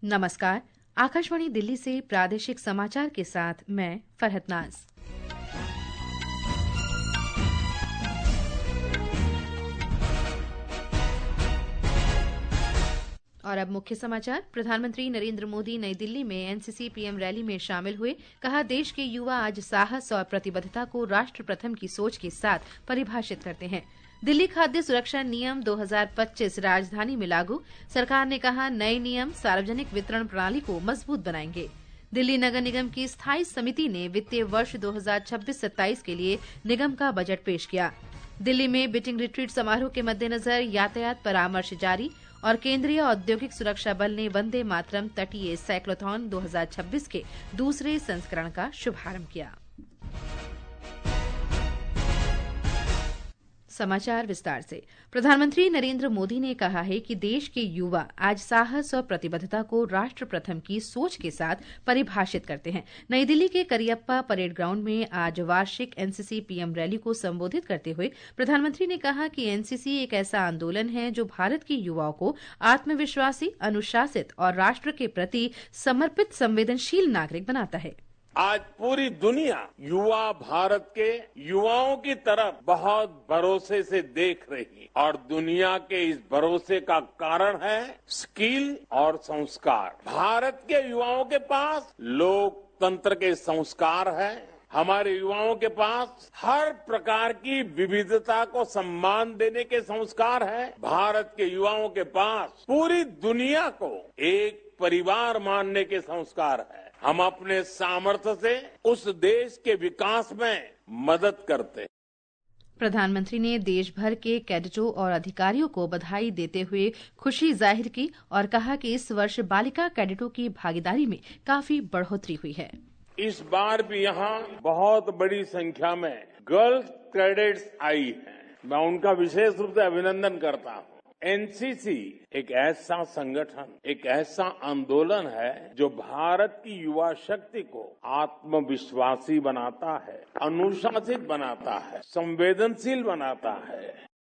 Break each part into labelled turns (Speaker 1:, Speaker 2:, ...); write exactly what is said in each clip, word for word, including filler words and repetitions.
Speaker 1: नमस्कार। आकाशवाणी दिल्ली से प्रादेशिक समाचार के साथ मैं फरहत नाज। और अब मुख्य समाचार। प्रधानमंत्री नरेंद्र मोदी नई दिल्ली में एनसीसी पीएम रैली में शामिल हुए। कहा, देश के युवा आज साहस और प्रतिबद्धता को राष्ट्र प्रथम की सोच के साथ परिभाषित करते हैं। दिल्ली खाद्य सुरक्षा नियम दो हज़ार पच्चीस राजधानी में लागू। सरकार ने कहा, नए नियम सार्वजनिक वितरण प्रणाली को मजबूत बनाएंगे। दिल्ली नगर निगम की स्थायी समिति ने वित्तीय वर्ष दो हज़ार छब्बीस सत्ताईस के लिए निगम का बजट पेश किया। दिल्ली में बीटिंग रिट्रीट समारोह के मद्देनजर यातायात परामर्श जारी। और केंद्रीय औद्योगिक सुरक्षा बल ने वंदे मातरम तटीय साइक्लोथॉन दो हज़ार छब्बीस के दूसरे संस्करण का शुभारंभ किया। समाचार विस्तार से। प्रधानमंत्री नरेंद्र मोदी ने कहा है कि देश के युवा आज साहस और प्रतिबद्धता को राष्ट्र प्रथम की सोच के साथ परिभाषित करते हैं। नई दिल्ली के करियप्पा परेड ग्राउंड में आज वार्षिक एनसीसी पीएम रैली को संबोधित करते हुए प्रधानमंत्री ने कहा कि एनसीसी एक ऐसा आंदोलन है जो भारत के युवाओं को आत्मविश्वासी, अनुशासित और राष्ट्र के प्रति समर्पित संवेदनशील नागरिक बनाता है।
Speaker 2: आज पूरी दुनिया युवा भारत के युवाओं की तरफ बहुत भरोसे से देख रही और दुनिया के इस भरोसे का कारण है स्किल और संस्कार। भारत के युवाओं के पास लोकतंत्र के संस्कार है। हमारे युवाओं के पास हर प्रकार की विविधता को सम्मान देने के संस्कार है। भारत के युवाओं के पास पूरी दुनिया को एक परिवार मानने के संस्कार है। हम अपने सामर्थ्य से उस देश के विकास में मदद करते हैं।
Speaker 1: प्रधानमंत्री ने देश भर के कैडेटों और अधिकारियों को बधाई देते हुए खुशी जाहिर की और कहा कि इस वर्ष बालिका कैडेटों की भागीदारी में काफी बढ़ोतरी हुई है।
Speaker 2: इस बार भी यहाँ बहुत बड़ी संख्या में गर्ल्स कैडेट्स आई हैं। मैं उनका विशेष रूप से अभिनंदन करता हूँ। एनसीसी एक ऐसा संगठन, एक ऐसा आंदोलन है जो भारत की युवा शक्ति को आत्मविश्वासी बनाता है, अनुशासित बनाता है, संवेदनशील बनाता है।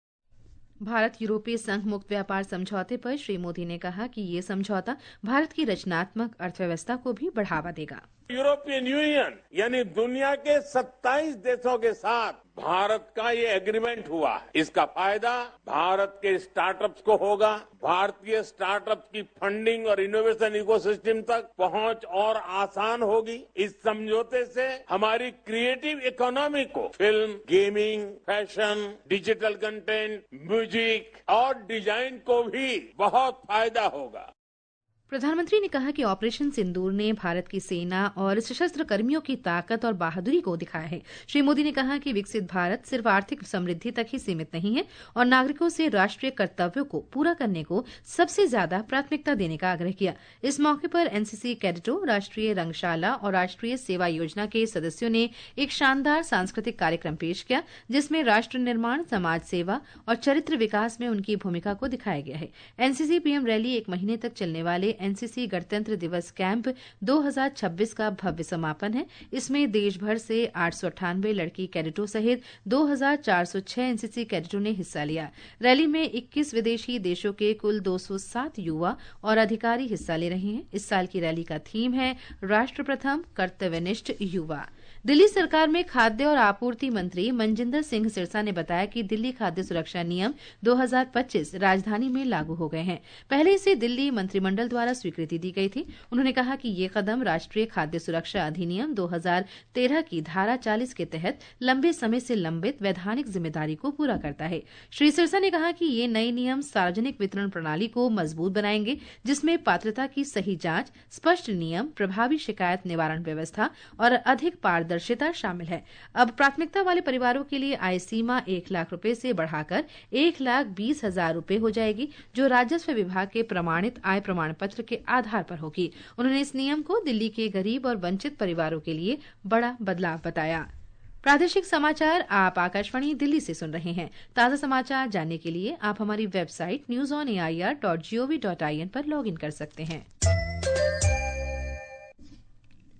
Speaker 1: भारत यूरोपीय संघ मुक्त व्यापार समझौते पर श्री मोदी ने कहा कि ये समझौता भारत की रचनात्मक अर्थव्यवस्था को भी बढ़ावा देगा।
Speaker 2: यूरोपियन यूनियन यानी दुनिया के सत्ताईस देशों के साथ भारत का ये एग्रीमेंट हुआ है। इसका फायदा भारत के स्टार्टअप्स को होगा। भारतीय स्टार्टअप्स की फंडिंग और इनोवेशन इकोसिस्टम तक पहुंच और आसान होगी। इस समझौते से हमारी क्रिएटिव इकोनॉमी को film, gaming, fashion, digital content, music और डिजाइन को भी बहुत फायदा होगा।
Speaker 1: प्रधानमंत्री ने कहा कि ऑपरेशन सिंदूर ने भारत की सेना और सशस्त्र कर्मियों की ताकत और बहादुरी को दिखाया है। श्री मोदी ने कहा कि विकसित भारत सिर्फ आर्थिक समृद्धि तक ही सीमित नहीं है और नागरिकों से राष्ट्रीय कर्तव्यों को पूरा करने को सबसे ज्यादा प्राथमिकता देने का आग्रह किया। इस मौके पर एनसीसी कैडेटों, राष्ट्रीय रंगशाला और राष्ट्रीय सेवा योजना के सदस्यों ने एक शानदार सांस्कृतिक कार्यक्रम पेश किया, जिसमें राष्ट्र निर्माण, समाज सेवा और चरित्र विकास में उनकी भूमिका को दिखाया गया है। एनसीसी पीएम रैली एक महीने तक चलने वाले एनसीसी गणतंत्र दिवस कैंप दो हज़ार छब्बीस का भव्य समापन है। इसमें देश भर से आठ सौ अट्ठानवे लड़की कैडेटों सहित दो हज़ार चार सौ छह एनसीसी कैडेटों ने हिस्सा लिया। रैली में इक्कीस विदेशी देशों के कुल दो सौ सात युवा और अधिकारी हिस्सा ले रहे हैं। इस साल की रैली का थीम है राष्ट्र प्रथम, कर्तव्यनिष्ठ युवा। दिल्ली सरकार में खाद्य और आपूर्ति मंत्री मनजिंदर सिंह सिरसा ने बताया कि दिल्ली खाद्य सुरक्षा नियम दो हज़ार पच्चीस राजधानी में लागू हो गए हैं। पहले इसे दिल्ली मंत्रिमंडल द्वारा स्वीकृति दी गई थी। उन्होंने कहा कि ये कदम राष्ट्रीय खाद्य सुरक्षा अधिनियम दो हज़ार तेरह की धारा चालीस के तहत लंबे समय से लंबित वैधानिक जिम्मेदारी को पूरा करता है। श्री सिरसा ने कहा कि ये नए नियम सार्वजनिक वितरण प्रणाली को मजबूत बनाएंगे, जिसमें पात्रता की सही जांच, स्पष्ट नियम, प्रभावी शिकायत निवारण व्यवस्था और अधिक पारदर्शिता पारदर्शिता शामिल है। अब प्राथमिकता वाले परिवारों के लिए आय सीमा एक लाख रुपए से बढ़ाकर एक लाख बीस हजार रुपए हो जाएगी, जो राजस्व विभाग के प्रमाणित आय प्रमाण पत्र के आधार पर होगी। उन्होंने इस नियम को दिल्ली के गरीब और वंचित परिवारों के लिए बड़ा बदलाव बताया। प्रादेशिक समाचार आप आकाशवाणी दिल्ली से सुन रहे हैं। ताजा समाचार जानने के लिए आप हमारी website news on A I R dot G O V dot I N पर लॉग इन कर सकते हैं।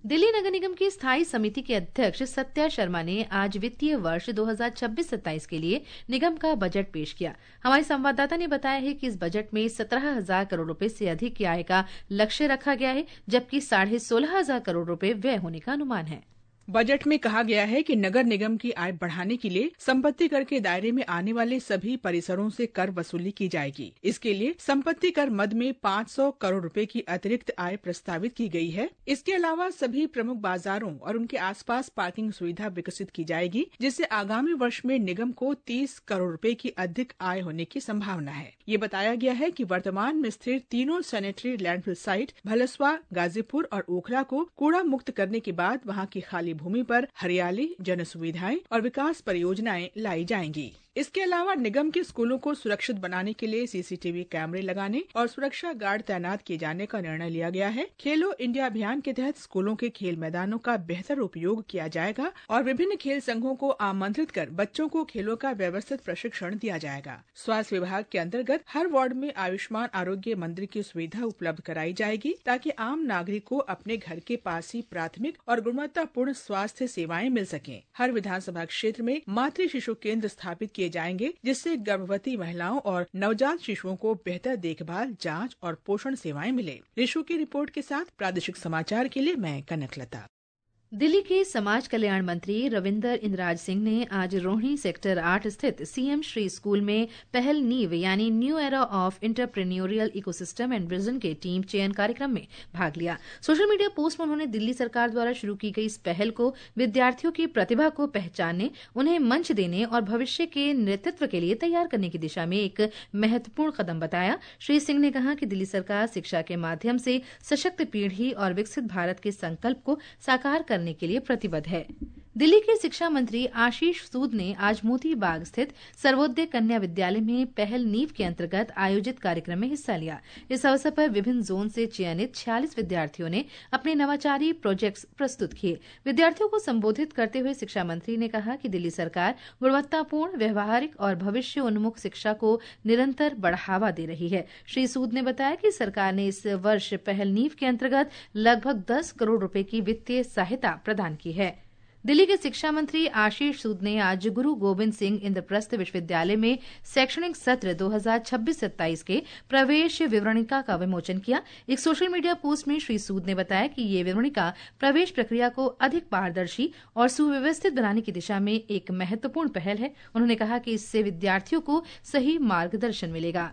Speaker 1: दिल्ली नगर निगम की स्थायी समिति के अध्यक्ष सत्या शर्मा ने आज वित्तीय वर्ष दो हज़ार छब्बीस सत्ताईस के लिए निगम का बजट पेश किया। हमारे संवाददाता ने बताया है कि इस बजट में सत्रह हजार करोड़ रुपए से अधिक की आय का लक्ष्य रखा गया है, जबकि साढ़े सोलह हजार करोड़ रुपए व्यय होने का अनुमान है।
Speaker 3: बजट में कहा गया है कि नगर निगम की आय बढ़ाने के लिए संपत्ति कर के दायरे में आने वाले सभी परिसरों से कर वसूली की जाएगी। इसके लिए संपत्ति कर मद में पाँच सौ करोड़ रुपए की अतिरिक्त आय प्रस्तावित की गई है। इसके अलावा सभी प्रमुख बाजारों और उनके आसपास पार्किंग सुविधा विकसित की जाएगी, जिससे आगामी वर्ष में निगम को तीस करोड़ रुपए की अधिक आय होने की संभावना है। ये बताया गया है कि वर्तमान में स्थिर तीनों sanitary landfill site Bhalswa, Ghazipur और ओखला को कूड़ा मुक्त करने के बाद वहाँ की खाली भूमि पर हरियाली, जन सुविधाएं और विकास परियोजनाएं लाई जाएंगी। इसके अलावा निगम के स्कूलों को सुरक्षित बनाने के लिए सीसीटीवी कैमरे लगाने और सुरक्षा गार्ड तैनात किए जाने का निर्णय लिया गया है। खेलो इंडिया अभियान के तहत स्कूलों के खेल मैदानों का बेहतर उपयोग किया जाएगा और विभिन्न खेल संघों को आमंत्रित कर बच्चों को खेलों का व्यवस्थित प्रशिक्षण दिया जाएगा। स्वास्थ्य विभाग के अंतर्गत हर वार्ड में आयुष्मान आरोग्य मंदिर की सुविधा उपलब्ध कराई जाएगी, ताकि आम नागरिक को अपने घर के पास ही प्राथमिक और गुणवत्तापूर्ण स्वास्थ्य सेवाएं मिल सकें। हर विधानसभा क्षेत्र में मातृ शिशु केंद्र स्थापित किए जाएंगे, जिससे गर्भवती महिलाओं और नवजात शिशुओं को बेहतर देखभाल, जांच और पोषण सेवाएं मिले। रिशु की रिपोर्ट के साथ प्रादेशिक समाचार के लिए मैं कनकलता।
Speaker 1: दिल्ली के समाज कल्याण मंत्री रविंदर इंद्राज सिंह ने आज रोहिणी सेक्टर आठ स्थित सीएम श्री स्कूल में पहल नीव यानी new era of entrepreneurial ecosystem and vision के टीम चयन कार्यक्रम में भाग लिया। सोशल मीडिया पोस्ट में उन्होंने दिल्ली सरकार द्वारा शुरू की गई इस पहल को विद्यार्थियों की प्रतिभा को पहचानने, उन्हें मंच देने और भविष्य के नेतृत्व के लिए तैयार करने की दिशा में एक महत्वपूर्ण कदम बताया। श्री सिंह ने कहा कि दिल्ली सरकार शिक्षा के माध्यम से सशक्त पीढ़ी और विकसित भारत के संकल्प को साकार करने के लिए प्रतिबद्ध है। दिल्ली के शिक्षा मंत्री आशीष सूद ने आज मोती बाग स्थित सर्वोदय कन्या विद्यालय में पहल नीव के अंतर्गत आयोजित कार्यक्रम में हिस्सा लिया। इस अवसर पर विभिन्न जोन से चयनित छियालीस विद्यार्थियों ने अपने नवाचारी प्रोजेक्ट्स प्रस्तुत किए। विद्यार्थियों को संबोधित करते हुए शिक्षा मंत्री ने कहा कि दिल्ली सरकार गुणवत्तापूर्ण, व्यवहारिक और भविष्य उन्मुख शिक्षा को निरंतर बढ़ावा दे रही है। श्री सूद ने बताया कि सरकार ने इस वर्ष पहल नीव के अंतर्गत लगभग दस करोड़ रुपए की वित्तीय सहायता प्रदान की है। दिल्ली के शिक्षा मंत्री आशीष सूद ने आज गुरु गोविंद सिंह इंद्रप्रस्थ विश्वविद्यालय में शैक्षणिक सत्र दो हज़ार छब्बीस सत्ताईस के प्रवेश विवरणिका का विमोचन किया। एक सोशल मीडिया पोस्ट में श्री सूद ने बताया कि ये विवरणिका प्रवेश प्रक्रिया को अधिक पारदर्शी और सुव्यवस्थित बनाने की दिशा में एक महत्वपूर्ण पहल है। उन्होंने कहा कि इससे विद्यार्थियों को सही मार्गदर्शन मिलेगा।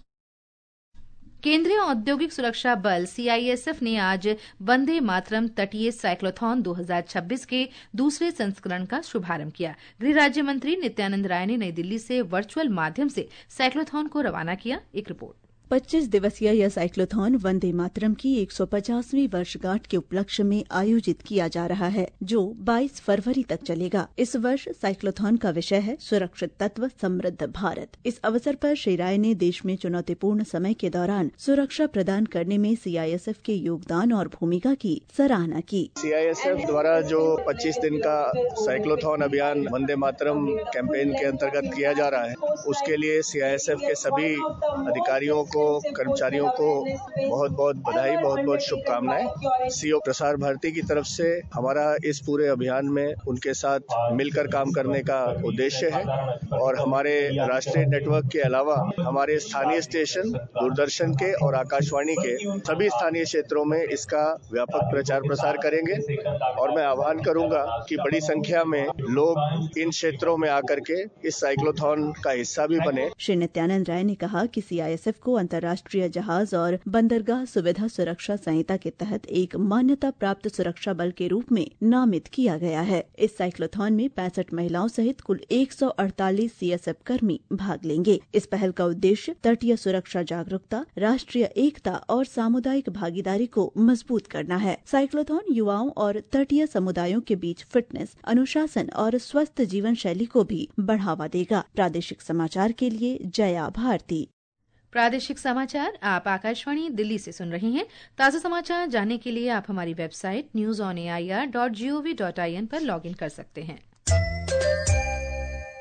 Speaker 1: केंद्रीय औद्योगिक सुरक्षा बल सीआईएसएफ ने आज वंदे मातरम तटीय साइक्लोथॉन दो हज़ार छब्बीस के दूसरे संस्करण का शुभारंभ किया। गृह राज्य मंत्री नित्यानंद राय ने नई दिल्ली से वर्चुअल माध्यम से साइक्लोथॉन को रवाना किया। एक रिपोर्ट।
Speaker 4: पच्चीस दिवसीय यह साइक्लोथॉन वंदे मातरम की एक सौ पचासवीं वर्षगांठ के उपलक्ष्य में आयोजित किया जा रहा है, जो बाईस फरवरी तक चलेगा। इस वर्ष साइक्लोथॉन का विषय है सुरक्षित तत्व समृद्ध भारत। इस अवसर पर श्री राय ने देश में चुनौतीपूर्ण समय के दौरान सुरक्षा प्रदान करने में सीआईएसएफ के योगदान और भूमिका की सराहना की।
Speaker 5: सीआईएसएफ द्वारा जो पच्चीस दिन का साइक्लोथॉन अभियान वंदे मातरम कैंपेन के अंतर्गत किया जा रहा है, उसके लिए सीआईएसएफ के सभी अधिकारियों को, कर्मचारियों को बहुत बहुत बधाई, बहुत बहुत शुभकामनाएं। सीओ प्रसार भारती की तरफ से हमारा इस पूरे अभियान में उनके साथ मिलकर काम करने का उद्देश्य है और हमारे राष्ट्रीय नेटवर्क के अलावा हमारे स्थानीय स्टेशन, दूरदर्शन के और आकाशवाणी के सभी स्थानीय क्षेत्रों में इसका व्यापक प्रचार प्रसार करेंगे। और मैं आह्वान करूंगा कि बड़ी संख्या में लोग इन क्षेत्रों में आकर के इस साइक्लोथॉन का हिस्सा भी बने।
Speaker 4: श्री नित्यानंद राय ने कहा कि सीआईएसएफ को अंतर्राष्ट्रीय जहाज और बंदरगाह सुविधा सुरक्षा संहिता के तहत एक मान्यता प्राप्त सुरक्षा बल के रूप में नामित किया गया है। इस साइक्लोथॉन में पैंसठ महिलाओं सहित कुल एक सौ अड़तालीस सीएसएफ कर्मी भाग लेंगे। इस पहल का उद्देश्य तटीय सुरक्षा जागरूकता, राष्ट्रीय एकता और सामुदायिक भागीदारी को मजबूत करना है। साइक्लोथॉन युवाओं और तटीय समुदायों के बीच फिटनेस, अनुशासन और स्वस्थ जीवन शैली को भी बढ़ावा देगा। प्रादेशिक समाचार के लिए जया भारती।
Speaker 1: प्रादेशिक समाचार आप आकाशवाणी दिल्ली से सुन रही हैं। ताज़ा समाचार जानने के लिए आप हमारी website news on A I R dot G O V dot I N पर लॉग इन कर सकते हैं।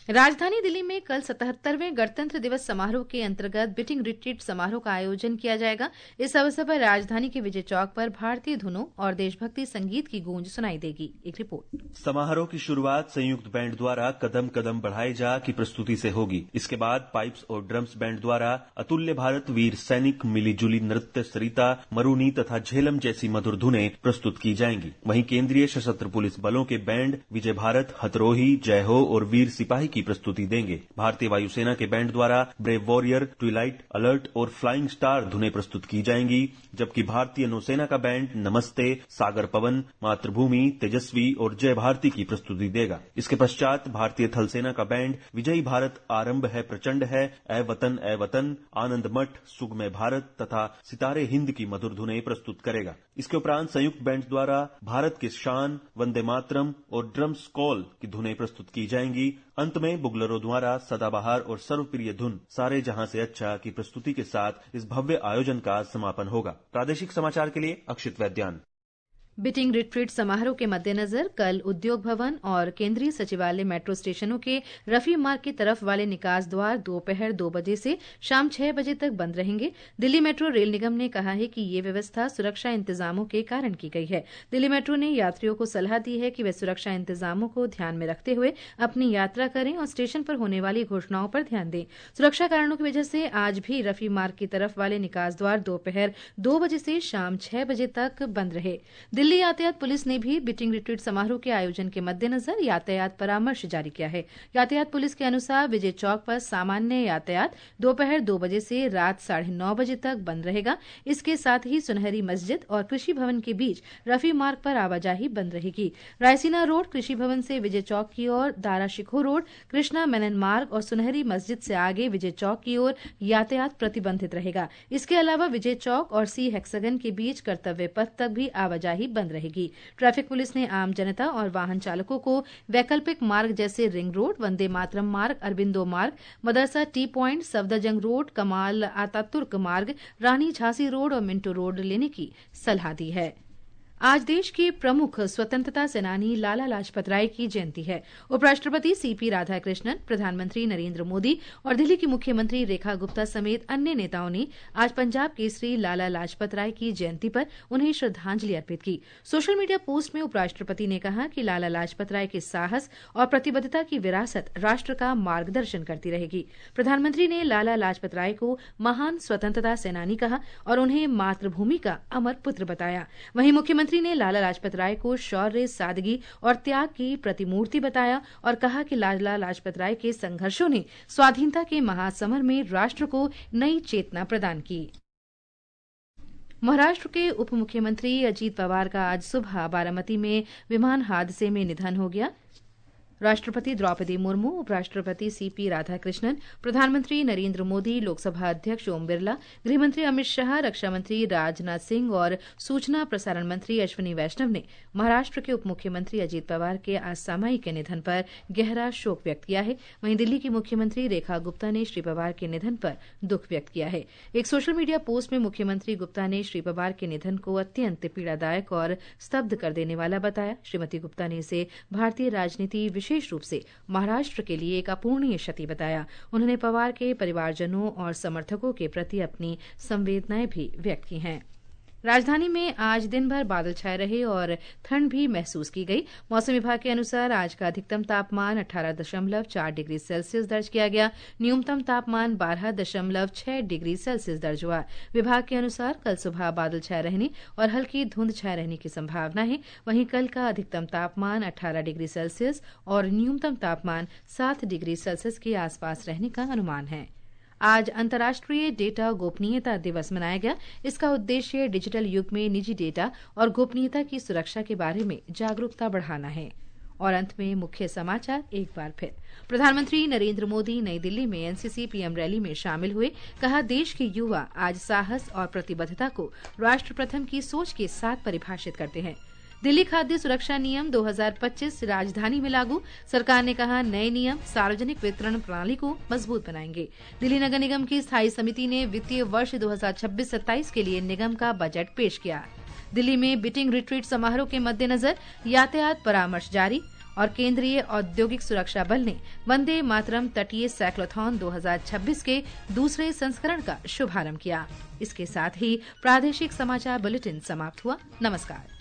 Speaker 1: राजधानी दिल्ली में कल सतहत्तरवें गणतंत्र दिवस समारोह के अंतर्गत बिटिंग रिट्रीट समारोह का आयोजन किया जाएगा। इस अवसर पर राजधानी के विजय चौक पर भारतीय धुनों और देशभक्ति संगीत की गूंज सुनाई देगी। एक रिपोर्ट।
Speaker 6: समारोह की शुरुआत संयुक्त बैंड द्वारा कदम कदम बढ़ाए जा की प्रस्तुति से होगी। इसके बाद पाइप्स और ड्रम्स बैंड द्वारा अतुल्य भारत, वीर सैनिक, मिलीजुली नृत्य, सरिता, मरूनी तथा झेलम जैसी मधुर धुनें प्रस्तुत की जाएंगी। वहीं केंद्रीय सशस्त्र पुलिस बलों के बैंड विजय भारत, हथरोही, जय हो और वीर सिपाही की प्रस्तुति देंगे। भारतीय वायुसेना के बैंड द्वारा ब्रेव वॉरियर, ट्विलाइट, अलर्ट और फ्लाइंग स्टार धुनें प्रस्तुत की जाएंगी, जबकि भारतीय नौसेना का बैंड नमस्ते, सागर पवन, मातृभूमि, तेजस्वी और जय भारती की प्रस्तुति देगा। इसके पश्चात भारतीय थल सेना का बैंड विजयी भारत, आरंभ है प्रचंड है, ए वतन ए वतन, आनंद मठ, सुगमय भारत तथा सितारे हिंद की मधुर धुनें प्रस्तुत करेगा। इसके उपरांत संयुक्त बैंड द्वारा भारत के शान, वंदे मातरम और ड्रम्स कॉल की धुनें प्रस्तुत की जाएंगी। अंत में बुगलरों द्वारा सदाबहार और सर्वप्रिय धुन सारे जहां से अच्छा की प्रस्तुति के साथ इस भव्य आयोजन का समापन होगा। प्रादेशिक समाचार के लिए अक्षित वैद्यान।
Speaker 1: बिटिंग रिट्रीट समारोह के मद्देनजर कल उद्योग भवन और केंद्रीय सचिवालय मेट्रो स्टेशनों के रफी मार्ग की तरफ वाले निकास द्वार दोपहर दो बजे से शाम छह बजे तक बंद रहेंगे। दिल्ली मेट्रो रेल निगम ने कहा है कि ये व्यवस्था सुरक्षा इंतजामों के कारण की गई है। दिल्ली मेट्रो ने यात्रियों को सलाह दी है कि वे सुरक्षा इंतजामों को ध्यान में रखते हुए अपनी यात्रा करें और स्टेशन पर होने वाली घोषणाओं पर ध्यान दें। सुरक्षा कारणों की वजह से आज भी रफी मार्ग की तरफ वाले निकास द्वार दोपहर दो बजे से शाम छह बजे तक बंद रहे। दिल्ली यातायात पुलिस ने भी बिटिंग रिट्रीट समारोह के आयोजन के मद्देनजर यातायात परामर्श जारी किया है। यातायात पुलिस के अनुसार विजय चौक पर सामान्य यातायात दोपहर दो बजे से रात साढ़े नौ बजे तक बंद रहेगा। इसके साथ ही सुनहरी मस्जिद और कृषि भवन के बीच रफी मार्ग पर आवाजाही बंद रहेगी। रायसीना रोड, कृषि भवन से विजय चौक की ओर, दारा शिखो रोड, कृष्णा मेनन मार्ग और सुनहरी मस्जिद से आगे विजय चौक की ओर यातायात प्रतिबंधित रहेगा। इसके अलावा विजय चौक और सी हेक्सागन के बीच कर्तव्य पथ तक भी आवाजाही बंद रहेगी। ट्रैफिक पुलिस ने आम जनता और वाहन चालकों को वैकल्पिक मार्ग जैसे रिंग रोड, वंदे मातरम मार्ग, अरबिंदो मार्ग, Madrasa T point, Safdarjung road, Kemal Ataturk मार्ग, रानी झांसी रोड और मिंटो रोड लेने की सलाह दी है। आज देश के प्रमुख स्वतंत्रता सेनानी लाला लाजपत राय की जयंती है। उपराष्ट्रपति सीपी राधाकृष्णन, प्रधानमंत्री नरेंद्र मोदी और दिल्ली की मुख्यमंत्री रेखा गुप्ता समेत अन्य नेताओं ने आज पंजाब केसरी लाला लाजपत राय की जयंती पर उन्हें श्रद्धांजलि अर्पित की। सोशल मीडिया पोस्ट में उपराष्ट्रपति ने कहा कि लाला लाजपत राय के साहस और प्रतिबद्धता की विरासत राष्ट्र का मार्गदर्शन करती रहेगी। प्रधानमंत्री ने लाला लाजपत राय को महान स्वतंत्रता सेनानी कहा और उन्हें मातृभूमि का अमर पुत्र बताया। वहीं मुख्यमंत्री मंत्री ने लाला लाजपत राय को शौर्य, सादगी और त्याग की प्रतिमूर्ति बताया और कहा कि लाला लाजपत राय के संघर्षों ने स्वाधीनता के महासमर में राष्ट्र को नई चेतना प्रदान की। महाराष्ट्र के उप मुख्यमंत्री अजीत पवार का आज सुबह बारामती में विमान हादसे में निधन हो गया। राष्ट्रपति द्रौपदी मुर्मू, उपराष्ट्रपति सीपी राधाकृष्णन, प्रधानमंत्री नरेंद्र मोदी, लोकसभा अध्यक्ष ओम बिरला, गृहमंत्री अमित शाह, रक्षा मंत्री राजनाथ सिंह और सूचना प्रसारण मंत्री अश्विनी वैष्णव ने महाराष्ट्र के उप मुख्यमंत्री अजीत पवार के असामयिक निधन पर गहरा शोक व्यक्त किया है। वहीं दिल्ली की मुख्यमंत्री रेखा गुप्ता ने श्री पवार के निधन पर दुख व्यक्त किया है। एक सोशल मीडिया पोस्ट में मुख्यमंत्री गुप्ता ने श्री पवार के निधन को अत्यंत पीड़ादायक और स्तब्ध कर देने वाला बताया। श्रीमती गुप्ता ने इसे भारतीय राजनीति, विशेष रूप से महाराष्ट्र के लिए एक अपूर्णीय क्षति बताया। उन्होंने पवार के परिवारजनों और समर्थकों के प्रति अपनी संवेदनाएं भी व्यक्त की हैं। राजधानी में आज दिन भर बादल छाए रहे और ठंड भी महसूस की गई। मौसम विभाग के अनुसार आज का अधिकतम तापमान अठारह दशमलव चार डिग्री सेल्सियस दर्ज किया गया। न्यूनतम तापमान बारह दशमलव छह डिग्री सेल्सियस दर्ज हुआ। विभाग के अनुसार कल सुबह बादल छाए रहने और हल्की धुंध छाए रहने की संभावना है। वहीं कल का अधिकतम तापमान अठारह डिग्री सेल्सियस और न्यूनतम तापमान सात डिग्री सेल्सियस के आसपास रहने का अनुमान है। आज अंतर्राष्ट्रीय डेटा गोपनीयता दिवस मनाया गया। इसका उद्देश्य डिजिटल युग में निजी डेटा और गोपनीयता की सुरक्षा के बारे में जागरूकता बढ़ाना है। और अंत में मुख्य समाचार एक बार फिर। प्रधानमंत्री नरेंद्र मोदी नई दिल्ली में एनसीसी पीएम रैली में शामिल हुए। कहा, देश के युवा आज साहस और प्रतिबद्धता को राष्ट्र प्रथम की सोच के साथ परिभाषित करते हैं। दिल्ली खाद्य सुरक्षा नियम दो हज़ार पच्चीस राजधानी में लागू। सरकार ने कहा, नए नियम सार्वजनिक वितरण प्रणाली को मजबूत बनाएंगे। दिल्ली नगर निगम की स्थायी समिति ने वित्तीय वर्ष दो हज़ार छब्बीस सत्ताईस के लिए निगम का बजट पेश किया। दिल्ली में बिटिंग रिट्रीट समारोह के मद्देनजर यातायात परामर्श जारी और केंद्रीय औद्योगिक सुरक्षा बल ने वंदे मातरम तटीय साइक्लोथॉन दो हज़ार छब्बीस के दूसरे संस्करण का शुभारंभ किया। इसके साथ ही प्रादेशिक समाचार बुलेटिन समाप्त हुआ। नमस्कार।